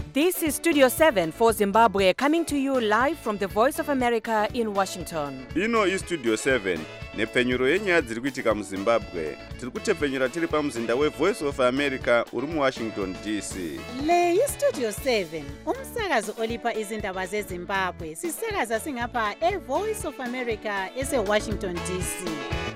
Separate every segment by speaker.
Speaker 1: This is Studio 7 for Zimbabwe, coming to you live from the Voice of America in Washington.
Speaker 2: Ino iStudio 7 nepfenyuro yenyaya dziri kuitika muZimbabwe. Tiri kutepfenyura tiri pamuzinda weVoice of America uri muWashington DC.
Speaker 3: Le iStudio 7 umsakazo olipa izindaba zeZimbabwe. Sisakaza singapha eVoice of America eseWashington DC.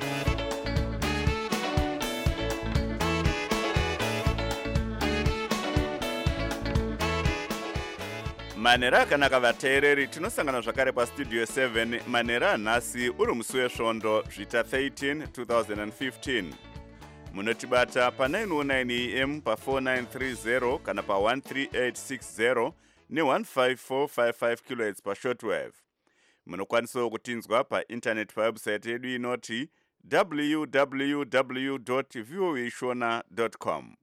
Speaker 2: Manera akanaka vateereri, tinosangana zvakare paStudio 7 manera nhasi uri musi wesvondo zvita 13 2015. Munotibata pa 909 AM pa 4930 kana pa 13860 ne15455 kHz pa shortwave. Munokwanisawo kutinzwa pa internet pa website yedu inoti www.voashona.com.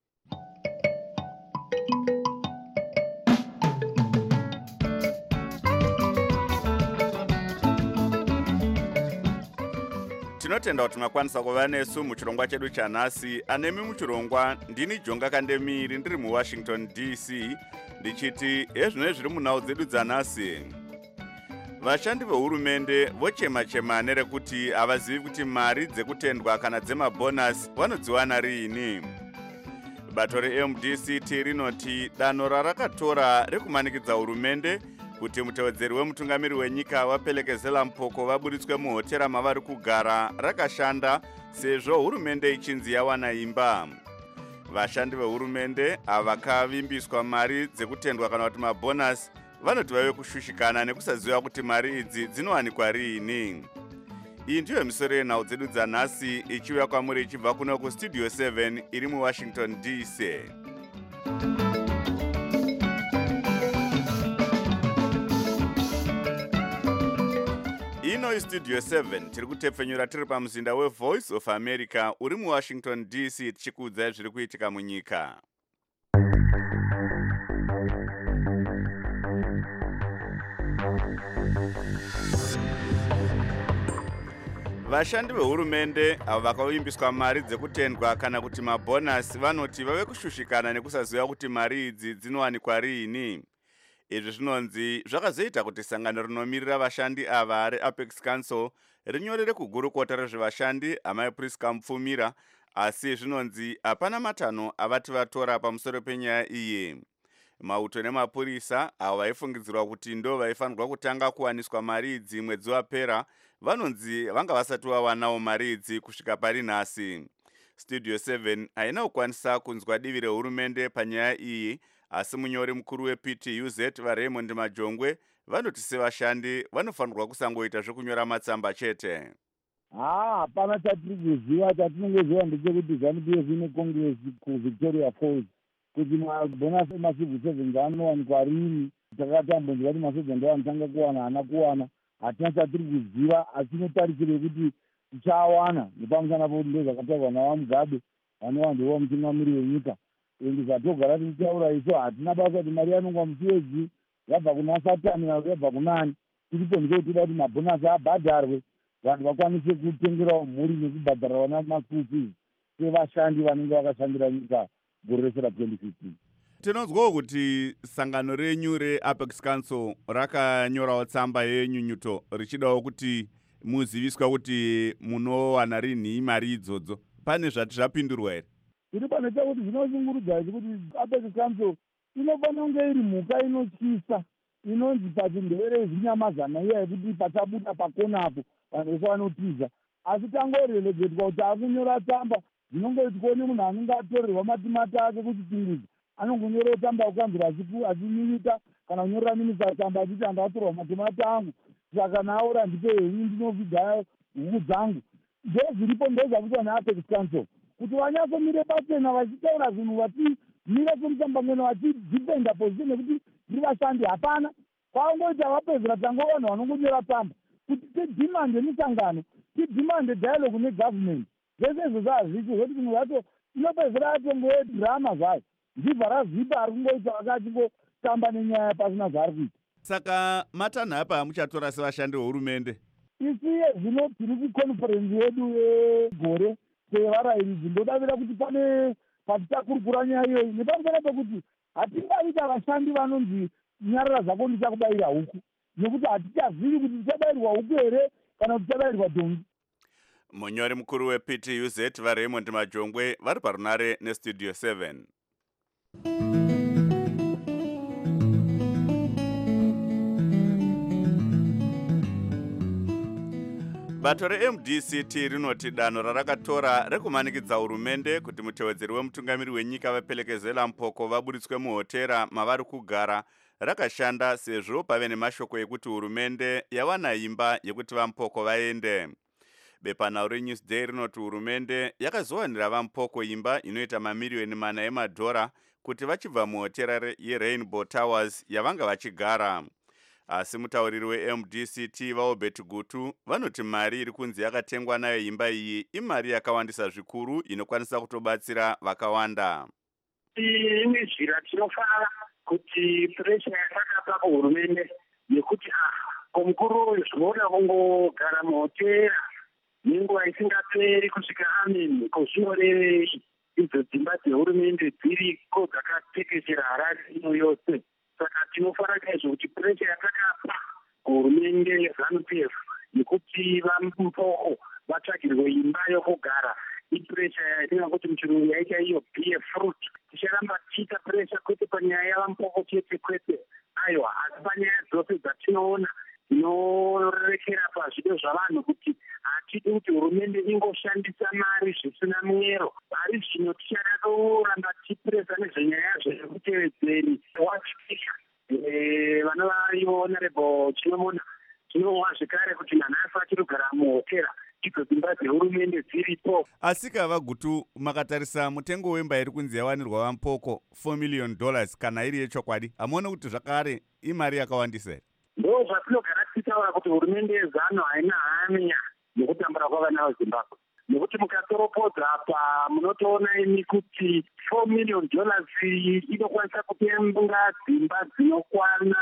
Speaker 2: Tinotenda kuti makwanisa kuva nesu muchirongwa chedu chanhasi. Anemi muchirongwa ndini Jonga Kandemiri ndiri muWashington DC ndichiti ezvino zviri munhau dzedu dzanhasi. Vashandi vehurumende vochema-chema nerekuti havazivi kuti mari dzekutendwa kana dzemabhonasi vanodziwana riini. Bato reMDCT rinoti danho rarakatora rekumanikidza hurumende kuti mutevedzeri wemutungamiri wenyika wapelekezela mpoko vaburitswe muhotera mavari kugara rakashanda sezvo hurumende ichinzi yawana imba. Vashandi vehurumende havakavimbiswa mari dzekutendwa kana kuti mabhonasi vanoti vave kushushikana nekusaziva kuti mari idzi dzinowanikwa riini. Iyi ndiyo misoro yenhau dzedu dzanhasi ichiuya kwamuri ichibva kuno kuStudio 7 iri muWashington DC. Ino iStudio 7 tiri kutepfenyura tiri pamuzinda weVoice of America uri muWashington DC tichikuudzai zviri kuitika munyika. Vashandi vehurumende avo vakavimbiswa mari dzekutendwa kana kuti mabhonasi vanoti vave kushushikana nekusaziva kuti mari idzi dzinowanikwa riini. Izvi zvinonzi zvakazoita kuti sangano rinomirira vashandi ava reApex Council rinyorere kugurukota rezvevashandi amai Priska Mupfumira, asi zvinonzi hapana matanho avati vatora pamusoro penyaya iyi. Mauto nemapurisa avo vaifungidzirwa kuti ndo vaifanirwa kutanga kuwaniswa mari idzi mwedzi wapera vanonzi vanga vasati vawanawo mari idzi kusvika pari nhasi. Studio 7 haina kukwanisa kunzwa divi rehurumende panyaya iyi, asi munyori mukuru wePTUZ vaRaymond Majongwe vanoti sevashandi vanofanirwa kusangoita zvekunyora matsamba chete.
Speaker 4: Hapana chatiri kuziva. Chatinenge ziva ndechekuti ZANU-PF ine Congress kuVictoria Falls kuti mabhonasi emacivil servants anowanikwa riini. Takatambonzwa kuti masoja ndo anotanga kuwana, haana kuwana. Hatina chatiri kuziva, asi inotarisirwa kuti tichawana nepamusana pekuti ndo zvakataurwa navaMugabe vanova ndivo mutungamiri wenyika. Ende zvatogara tichitaura isu hatina basa kuti mari yanongwa musiyedzi yabva kuna Satani kana yabva kunani. Tiriponzwa kuti toda kuti mabhonasi abhadharwe vanhu vakwanise kutengerawo mhuri nekubhadhara vana maschool fees sevashandi vanenge vakashandira nyika gore rese ra2015.
Speaker 2: Tinonzwawo kuti sangano renyu reApex Council rakanyorawo tsamba yenyunyuto richidawo kuti muziviswa kuti munowana rini mari idzodzo. Pane zvati zvapindurwa here?
Speaker 4: Tiri pane chakuti zvinoshungurudza kuti Apex Council inofanira kunge iri mhuka inotyisa inonzi pachindevere zvinyamazana iya yekuti pachabuda pakona apo vanhu vese vanotiza. Asi tangorelegetwa kuti akunyora tsamba zvinongoti kuone munhu anenge atorerwa matimata ake kuti tingizi anongonyorawo tsamba kukanzura achinyunyuta kana kunyorera minista tsamba achiti anhu atorwa matimata angu saka naora ndipe henyu ndinovhiga huku dzangu. Ndozviripo ndozvakuitwa neApex Council kuti vanyatsomire pachena vachitaura zvinhu vachimira semusambangano vachidhipenda position nekuti ndiri vashandi. Hapana, kwaungoita vapedzera tanga vanhu vanongonyora tsamba kuti tidhimande misangano, tidhimande dialogue negovernment. Zvese izvo zvazviti zvokuti munhu wacho inopedzera atongodhirama zvayo ndibva razvipa ari kungoita vakachingotamba nenyaya pasina zvaari kuita.
Speaker 2: Saka matanho apa amuchatora sevashandi vehurumende?
Speaker 4: Isiye zvino tiri kuconference yedu yegore sevarayiridzi ndodavira kuti pane patichakurukura nyaya iyoyi nepamusana pekuti hatingaita vashandi vanonzi nyarara zvako ndichakubayira huku, nekuti hatichazivi kuti tichabayirwa huku here kana kuti tichabayirwa dhongi.
Speaker 2: Munyori mukuru wePTUZ vaRaymond Majongwe vari parunare nestudio 7. Bato reMDCT rinoti danho rarakatora rekumanikidza hurumende kuti mutevedzeri wemutungamiri wenyika vapelekezela mpoko vaburitswe muhotera mavari kugara rakashanda, sezvo pave nemashoko ekuti hurumende yawana imba yekuti vampoko vaende. Bepanhau reNewsday rinoti hurumende yakazowanira vampoko imba inoita mamiliyoni 4 emadhora kuti vachibva muhotera yeRainbow Towers yavanga vachigara. Asi mutauriri weMDCT vaObert Gutu vanoti mari iri kunzi yakatengwa nayo imba iyi imari yakawandisa zvikuru inokwanisa kutobatsira vakawanda.
Speaker 5: Ine zira tinofara kuti pressure yakakapa kuhurumende yekuti komukuru zvinoda kungogara muhotera nenguva isingaperi kusvika amen kozvinorevei idzo dzimba dzehurumende dziriko dzakatekeshera Harare ino yose. Saka tinofara chaizvo kuti pressure yatakapa kuhurumende yeZANU-PF yekuti vampoko vatsvagirwe imba yokugara ipressure yatinga kuti muchirungu yaita iyo be fruit. Ticharamba tichiita pressure kwete panyaya yavampoko chete kwete, aiwa, asi panyaya dzose dzatinoona dzinorekera pazvido zvavanhu kuti hatidi kuti hurumende ingoshandisa mari zvisina mwero. Ari zvino tichada kuramba tipresa nezvenyaya zvekutevedzeri wachipika vanova ivo honorable Chinomona tinowa zvekare kuti nanhasi vachiri kugara muhotera idzo dzimba dzehurumende dziripo.
Speaker 2: Asika vaGutu, makatarisa mutengo wemba iri kunzi yawanirwa vampoko $4 million kana iri yechokwadi, hamuone kuti zvakare imari yakawandisa here?
Speaker 5: Ndo zvatinogara tichitaura kuti hurumende yeZANU haina hanya nekutambura kwavana veZimbabwe, nekuti mukatoropodza apa munotoona imi kuti $4 million inokwanisa kutenga dzimba dzinokwana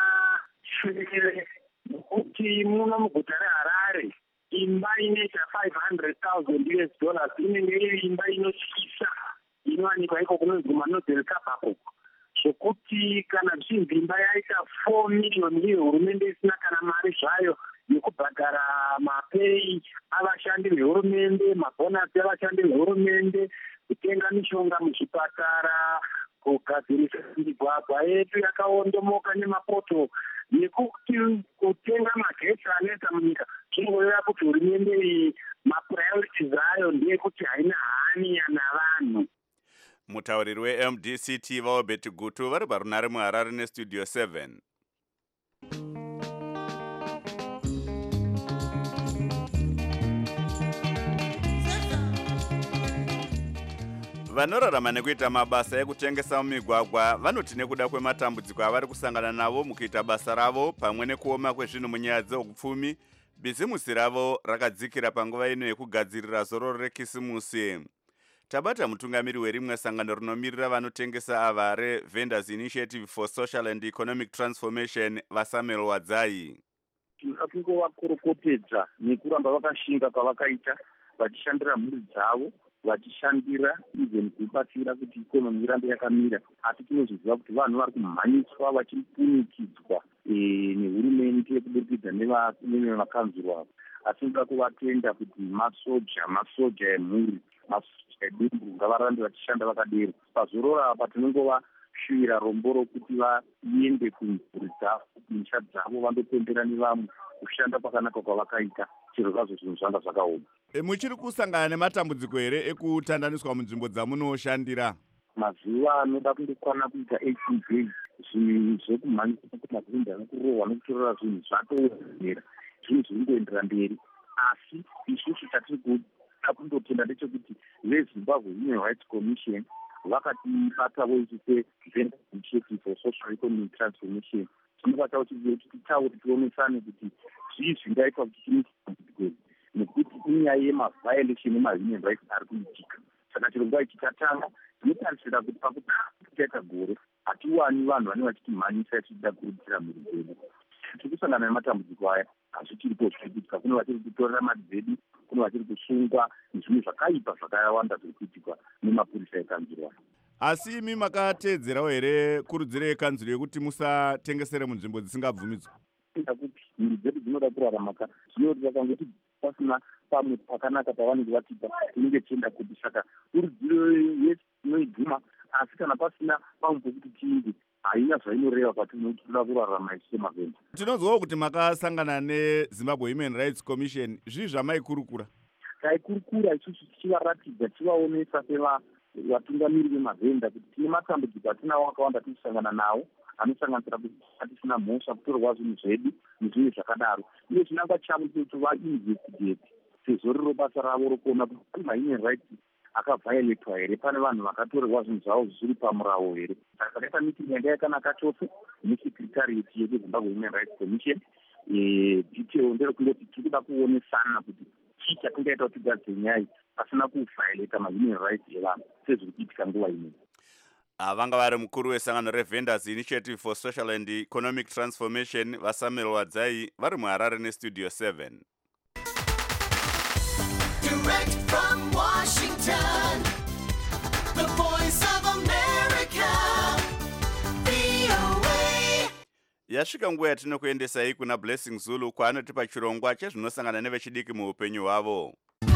Speaker 5: 7, nekuti muno muguta reHarare imba inoita $500,000 inenge iri imba inotyisa inowanikwa iko kunonzi Manodel Kabako, zvokuti kana zvichinzi imba yaita 4 million iyi hurumende isina kana mari zvayo yekubhadhara mapei avashandi vehurumende, mabhonasi avashandi vehurumende, kutenga mishonga muzvipatara, kugadzirisa migwagwa yedu yakaondomoka nemapoto, nekuti kutenga magetsi anetsa munyika. Zvingoyera kuti hurumende iyi mapuriorities ayo ndeyekuti haina hanya navanhu.
Speaker 2: Mutauriri weMDCT vaObert Gutu vari parunare muHarare nestudio 7. Vanorarama nekuita mabasa ekutengesa mumigwagwa vanoti nekuda kwematambudziko avari kusangana navo mukuita basa ravo pamwe nekuoma kwezvinhu munyaya dzeupfumi, bhizimusi ravo rakadzikira panguva ino yekugadzirira zororo rekisimusi. Tabata mutungamiri werimwe sangano rinomirira vanotengesa ava reVendors Initiative for Social and Economic Transformation vaSamuel Wadzai.
Speaker 5: Tinoda kungovakorokotedza nekuramba vakashinga kwavakaita vachishandira mhuri dzavo, vachishandira even kubatsira kuti ikonomi irambe yakamira. Asi tinozviziva kuti vanhu vari kumhanyiswa vachipunikidzwa nehurumende kuburikidza nevamakanzuro avo. Asi tinoda kuvatenda kuti masoja emhuri, masoja edumbu ngavarambe vachishanda vakadero. Pazorora apa tinongovashuvira rombo rokuti vaende kumhuri dzavo, kumisha dzavo, vandopembera nevamwe, kushanda kwakanaka kwavakaita, chero zvazvo zvinhu zvanga zvakaoma.
Speaker 2: Muchiri kusangana nematambudziko here ekutandaniswa munzvimbo dzamunoshandira?
Speaker 5: Mazuva anoda kundokwana kuita 18 days, zvinhu zvekumhanyisa kumazinda nokurohwa nokutorora zvinhu zvatoomera, zvinhu zviri kuendera mberi. Asi isusu chatiri kuda kundotenda ndechekuti veZimbabwe Human Rights Commission vakatibatawo isu seVendors Initiative for Social Economic Transformation. Tinobatawo titaure tionesane kuti zvii zvingaitwa kuti timutambudziko nekuti inyaya yemaviolation emahuman rights ari kuitika. Saka chero nguva ichikatanga tinotarisira kuti pakutaita gore hatiwani vanhu vane vachitimhanyisa tichida kurudzira mhuri dzedu. Tiri kusangana nematambudziko aya, hazvichiripo zvirikuitika. Kune vachiri kutorera mari dzedu, kune vachiri kusungwa, nezvimwe zvakaipa zvakawanda zviri kuitikwa nemapurisa ekanzuro.
Speaker 2: Asi imi makateedzerawo here kurudziro yekanzuro yekuti musatengesere munzvimbo dzisingabvumidzwa?
Speaker 5: Kuti mhuri dzedu dzinoda kurarama zvino vakangoti pasina pamwe pakanaka pavanenge vatipa tinenge tichienda kuti saka kurudziro yesu tinoiguma, asi kana pasina pamwe pekuti tiinde haina zvainoreva patinoda kurarama isu semavhenda.
Speaker 2: Tinonzwawo kuti makasangana neZimbabwe Human Rights Commission. Zvii zvamaikurukura?
Speaker 5: Taikurukura isusu tichivaratidza, tichivaonesa sevatungamiri vemavhenda kuti tine matambudziko atinawo akawanda tikusangana nawo, anosanganisira kuti hatisina mhosva, kutorwa zvinhu zvedu nezvimwe zvakadaro. Iyo chinangwa chavo kuti vainvestigate sezvo riro basa ravo rokuona kuti mahuman rights akavhayoletwa here, pane vanhu vakatorerwa zvinhu zvavo zviri pamurawo here. Saka reka meeting yanga yakanaka chose nesekretariat yedu Zimbabwe Human Rights Commission. Detail nderokundoti tiri kuda kuonesana kuti chii chatingaita kuti tigadzire nyaya pasina kuvhayoleta mahuman rights evanhu sezviri kuitika nguva ino.
Speaker 2: Vanga vari mukuru wesangano reVendors Initiative for Social and Economic Transformation vaSamuel Wadzai vari muHarare neStudio 7.
Speaker 6: Direct from Washington, the voice of America, VOA.
Speaker 2: Yasvika nguva yatinokuendesai kuna Blessing Zulu kwaanotipa chirongwa chezvinosangana nevechidiki muupenyu hwavo.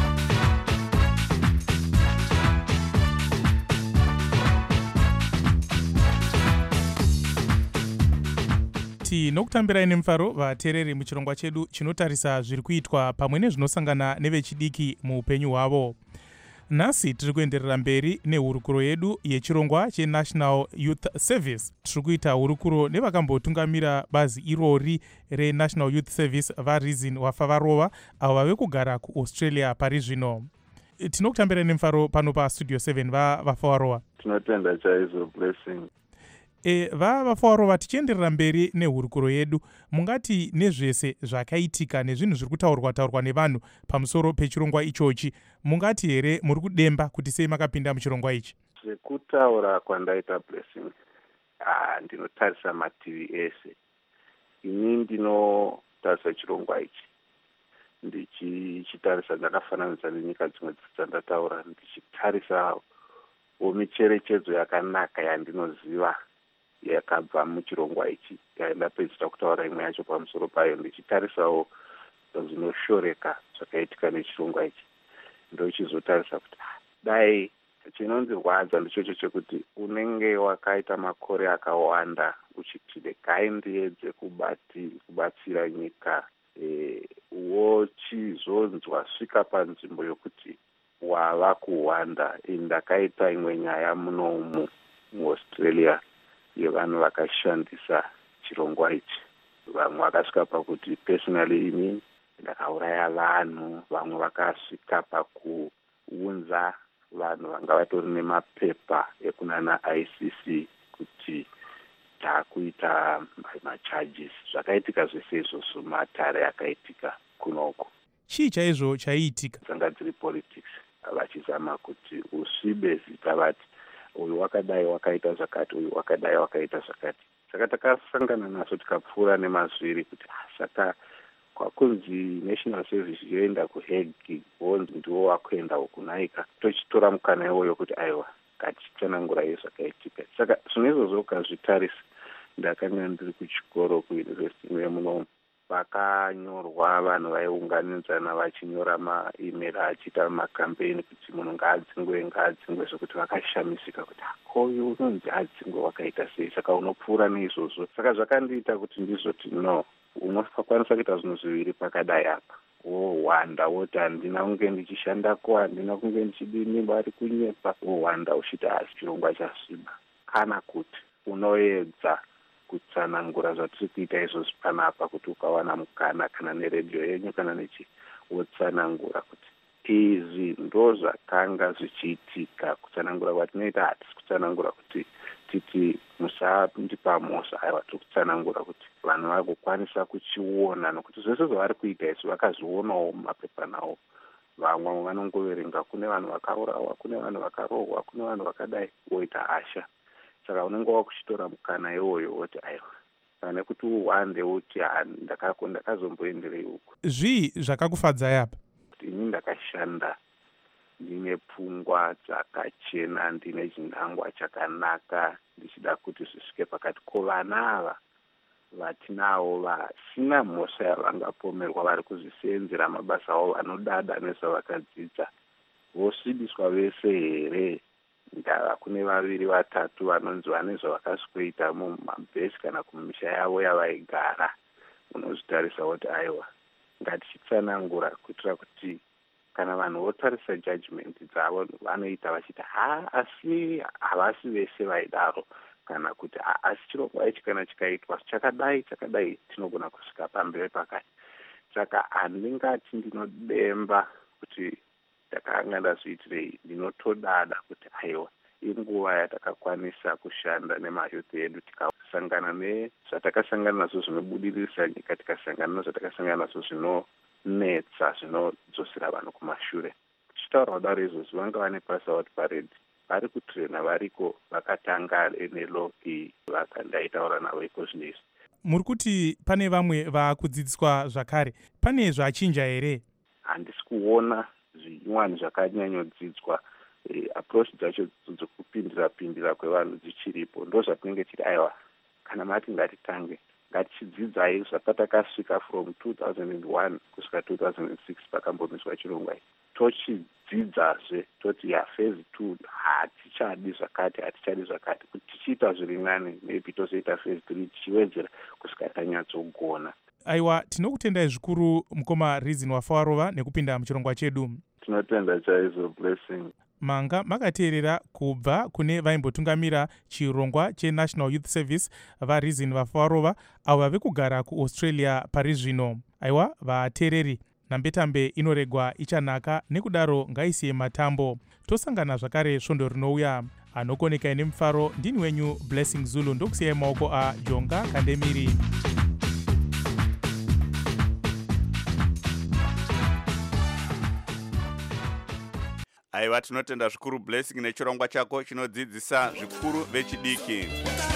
Speaker 7: Nokutambirai nemufaro vateereri muchirongwa chedu chinotarisa zviri kuitwa pamwe nezvinosangana nevechidiki muupenyu hwavo. Nhasi tiri kuenderera mberi nehurukuro yedu yechirongwa cheNational Youth Service. Tiri kuita hurukuro nevakambotungamira bazi irori reNational Youth Service vaReason Wafavarova avo vave kugara kuAustralia pari zvino. Tinokutambirai nemufaro pano paStudio 7 vaFavarova.
Speaker 8: Tinotenda chaizvo Blessing.
Speaker 7: vaFavarova, tichienderera mberi nehurukuro yedu, mungati nezvese zvakaitika nezvinhu zviri kutaurwa nevanhu pamusoro pechirongwa ichochi, mungati here muri kudemba kuti sei makapinda muchirongwa ichi?
Speaker 8: Zvekutaura kwandaita Blessing, ndinotarisa mativi ese. Ini ndinotarisa chirongwa ichi ndichitarisa, ndakafananidza nenyika dzimwe dzandataura, ndichitarisa micherechedzo yakanaka yandinoziva yakabva muchirongwa ichi, ndapedzisa kutaura imwe yacho pamusoro payo, ndichitarisawo zvinoshoreka zvakaitika nechirongwa ichi. Ndochizotarisa kuti dai chinondirwadza ndichocho chekuti unenge wakaita makore akawanda uchiti regai ndiedze kubatsira nyika, wochizonzwa svika panzvimbo yokuti wava kuwanda. Ndakaita imwe nyaya munomu muAustralia yevanhu vakashandisa chirongwa ichi. Vamwe vakasvika pakuti personally ini ndakauraya vanhu, vamwe vakasvika pakuunza vanhu vanga vatori nemapepa ekunana ICC kuti takuita macharges. Zvakaitika zvese izvozvo matare akaitika kunoko.
Speaker 7: Chii chaizvo chaiitika?
Speaker 8: Dzanga dziri politics, vachizama kuti usvibe zita, vati uyu wakadai wakaita zvakati, uyu wakadai wakaita zvakati. Saka takasangana nazo tikapfuura nemazviri kuti saka kwakunzi National Service yoenda kuHague, wonzi ndiwo wakuenda kunaika, tochitora mukana iwoyo kuti aiwa ngatichitsanangura iyo zvakaitika. Saka zvino izvozvo ukazvitarisa, ndakanga ndiri kuchikoro kuuniversity imwe munomu, pakanyorwa vanhu vaiunganidzana vachinyora maimeri achiita makampeini kuti munhu ngaadzingwe zvekuti vakashamisika kuti koyu unonzi adzingwe wakaita sei, saka unopfuura neizvozvo. Saka zvakandiita kuti ndizvoti no, unokwanisa kuita zvinhu zviviri pakadai apa, wohwanda woti handina kunge ndichishandako, handina kunge ndichidini, vari kunyepa, wohwanda uchiti asi chirongwa chasviba. Kana kuti unoedza kutsanangura zvatiri kuita izvozvi panapa, kuti ukawana mukana kana neredhiyo yenyu kana nechi, wotsanangura kuti izvi ndo zvakanga zvichiitika. Kutsanangura kwatinoita hatisi kutsanangura kuti titi musandipa mhosva, aiwa tiri kutsanangura kuti vanhu vagokwanisa kuchiona, nokuti zvese zvavari kuita izvi vakazvionawo mumapepa nawo. Vamwe vanongoverenga kune vanhu vakaurawa, kune vanhu vakarohwa, kune vanhu vakadai, woita asha. Saka unenge wakuchitora mukana iwoyo woti aiwa, pane kuti uhwande woti ndakazomboenderei uku.
Speaker 7: Zvii zvakakufadza yapa?
Speaker 8: Ini ndakashanda ndine pfungwa dzakachena, ndine chinangwa chakanaka, ndichida kuti zvisvike pakati vana ava vatinavo vasina mhosva yavangapomerwa, vari kuzvisenzera mabasa avo anodada nezvavakadzidza, vosvibiswa vese here? Ndava kune 2 3 vanonzi vane zvavakasvikoita mumabhesi kana kumisha yavo yavaigara. Unozvitarisa kuti aiwa, ngatichitsanangura kuitira kuti kana vanhu votarisa judgment dzavo vanoita vachiti asi havasi vese vaidaro, kana kuti asi chirongwa ichi kana chikaitwa chakadai tinogona kusvika pamberi pakati. Saka handingati ndinodemba kuti ndakanga ndazviitirei, ndinotodada kuti aiwa inguva yatakakwanisa kushanda nemayuth edu tikasangana nezvatakasangana nazvo zvinobudirisa nyika, tikasangana nezvatakasangana nazvo zvinonetsa, zvinodzosera vanhu kumashure. Tichitaura kudaro izvozvi vanga vane pass out parade, vari kutrena variko, vakatanga NLO iyi, vakandaitaura navo iko zvinezvi.
Speaker 7: Muri kuti pane vamwe vakudzidziswa zvakare, pane zvachinja here?
Speaker 8: Handisi kuona zvinyuwani zvakanyanyodzidzwa. Approach dzacho dzokupindira kwevanhu dzichiripo. Ndo zvatinenge tiri aiwa, kana mati ngatitange, ngatichidzidzai zvapatakasvika from 2001 kusvika 2006 pakambomiswa chirongwa ichi. Tochidzidzazve toti phase 2 hatichadi zvakati, kuti tichiita zviri nani, maybe tozoita phase 3 tichiwedzera kusvika tanyatsogona.
Speaker 7: Aiwa, tinokutendai zvikuru mukoma Reason Wafawarova nekupinda muchirongwa chedu.
Speaker 8: Tinotenda chaizvo Blessing.
Speaker 7: Manga makateerera kubva kune vaimbotungamira chirongwa cheNational Youth Service vaReason Wafawarova avo vave kugara kuAustralia pari zvino. Aiwa, vateereri, nambetambe inoregwa ichanaka, nekudaro ngaisiye matambo. Tosangana zvakare svondo rinouya. Anokonekai nemufaro, ndini wenyu Blessing Zulu, ndokusiyai maoko aJonga Kandemiri.
Speaker 2: Aiwa, tinotenda zvikuru Blessing nechirongwa chako chinodzidzisa zvikuru vechidiki.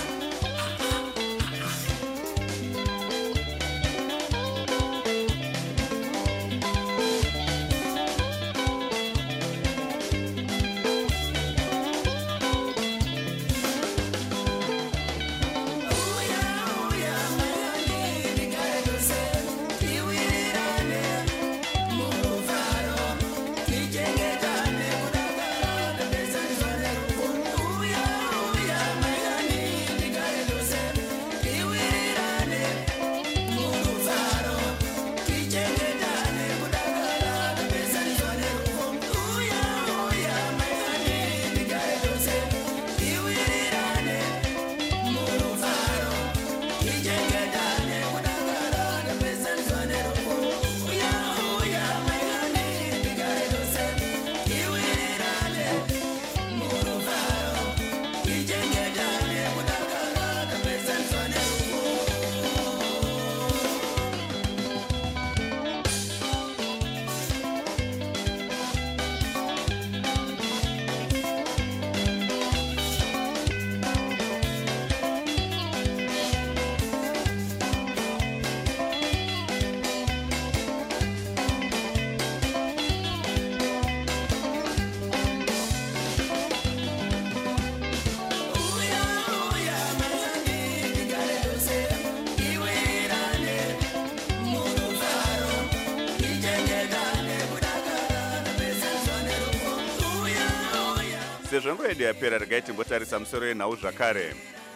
Speaker 2: Sezvo nguva yedu yapera, regai timbotarisa musoro yenhau zvakare.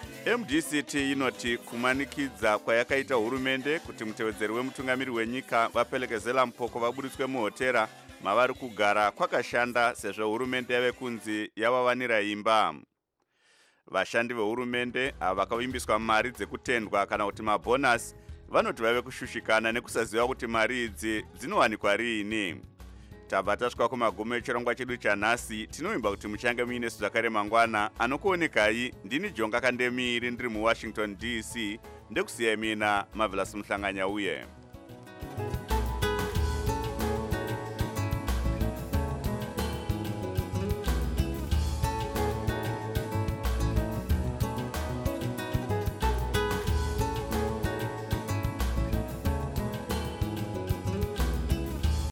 Speaker 2: MDCT inoti kumanikidza kwayakaita hurumende kuti mutevedzeri wemutungamiri wenyika vapelekezela mpoko vaburitswe muhotera mavari kugara kwakashanda, sezvo hurumende yave kunzi yavawanira imba. Vashandi vehurumende ava vakavimbiswa mari dzekutendwa kana kuti mabonasi vanoti vave kushushikana nekusaziva kuti mari idzi dzinowanikwa riini. Tabva tasvika kumagumo echirongwa chedu chanhasi. Tinovimba kuti muchange muinesu zvakare mangwana. Anokuonekai ndini Jonga Kandemiri ndiri muWashington DC, ndekusiyai mina Marvelous Muhlanganya uye.